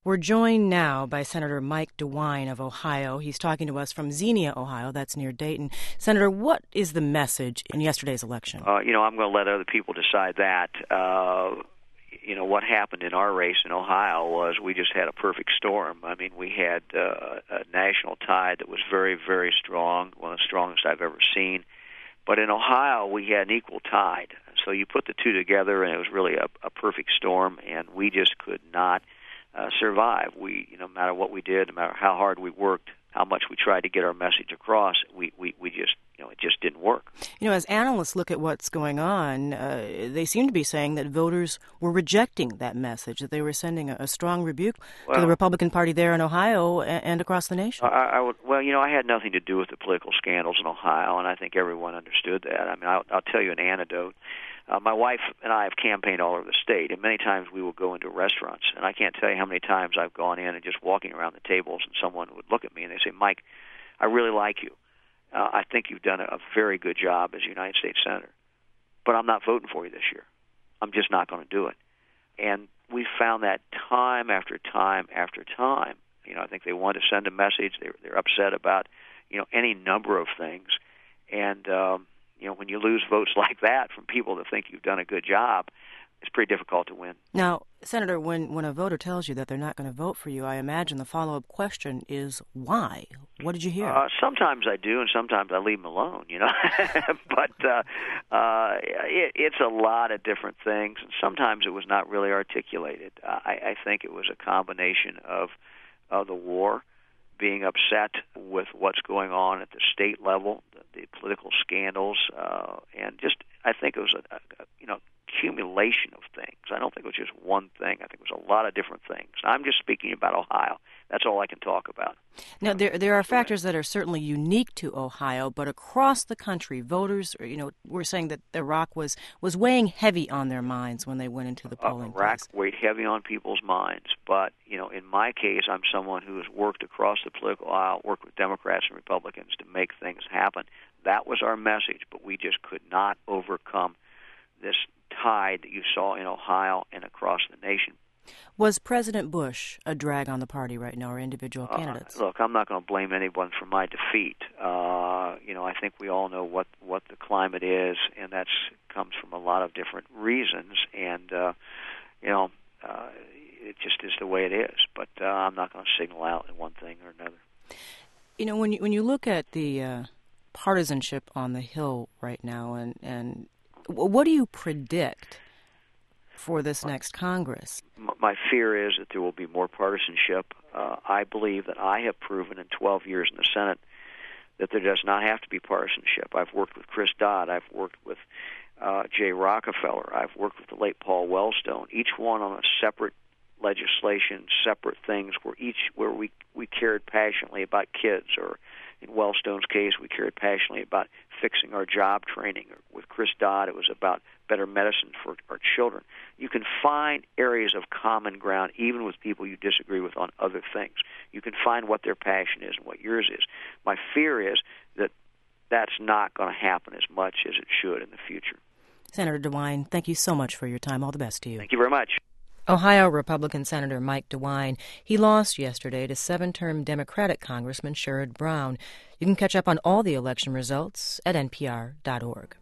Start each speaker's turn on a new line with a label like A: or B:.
A: We're joined now by Senator Mike DeWine of Ohio. He's talking to us from Xenia, Ohio. That's near Dayton. Senator, what is the message in yesterday's election?
B: I'm going to let other people decide that. What happened in our race in Ohio was we just had a perfect storm. I mean, we had a national tide that was very, very strong, one of the strongest I've ever seen. But in Ohio, we had an equal tide. So you put the two together, and it was really a perfect storm, and we just could not survive. No matter what we did, no matter how hard we worked, how much we tried to get our message across, we just, it just didn't work.
A: As analysts look at what's going on, they seem to be saying that voters were rejecting that message, that they were sending a strong rebuke to the Republican Party there in Ohio and across the nation.
B: I had nothing to do with the political scandals in Ohio, and I think everyone understood that. I mean, I'll tell you an anecdote. My wife and I have campaigned all over the state, and many times we will go into restaurants, and I can't tell you how many times I've gone in and just walking around the tables, and someone would look at me and they say, "Mike, I really like you. I think you've done a very good job as a United States Senator, but I'm not voting for you this year. I'm just not going to do it." And we found that time after time after time. I think they want to send a message. They're upset about, any number of things. And, when you lose votes like that from people that think you've done a good job, it's pretty difficult to win.
A: Now, Senator, when a voter tells you that they're not going to vote for you, I imagine the follow-up question is, why? What did you hear?
B: Sometimes I do, and sometimes I leave them alone, But it's a lot of different things, and sometimes it was not really articulated. I think it was a combination of the war, being upset with what's going on at the state level, the political scandals, and just I think it was a accumulation of things. I don't think it was just one thing. I think it was a lot of different things. I'm just speaking about Ohio. That's all I can talk about.
A: Now, there are factors that are certainly unique to Ohio, but across the country, voters, were saying that Iraq was weighing heavy on their minds when they went into the polling
B: Iraq
A: place.
B: weighed heavy on people's minds, but, in my case, I'm someone who has worked across the political aisle, worked with Democrats and Republicans to make things happen. That was our message, but we just could not overcome this tide that you saw in Ohio and across the nation.
A: Was President Bush a drag on the party right now, or individual candidates?
B: Look, I'm not going to blame anyone for my defeat. I think we all know what the climate is, and that comes from a lot of different reasons, and it just is the way it is. But I'm not going to signal out in one thing or another.
A: When you look at the partisanship on the Hill right now, and what do you predict for this next Congress?
B: My fear is that there will be more partisanship. I believe that I have proven in 12 years in the Senate that there does not have to be partisanship. I've worked with Chris Dodd. I've worked with Jay Rockefeller. I've worked with the late Paul Wellstone, each one on a separate legislation, separate things where we cared passionately about kids, or in Wellstone's case, we cared passionately about fixing our job training. Or with Chris Dodd, it was about better medicine for our children. You can find areas of common ground even with people you disagree with on other things. You can find what their passion is and what yours is. My fear is that that's not going to happen as much as it should in the future.
A: Senator DeWine, thank you so much for your time. All the best to you.
B: Thank you very much.
A: Ohio Republican Senator Mike DeWine. He lost yesterday to 7-term Democratic Congressman Sherrod Brown. You can catch up on all the election results at npr.org.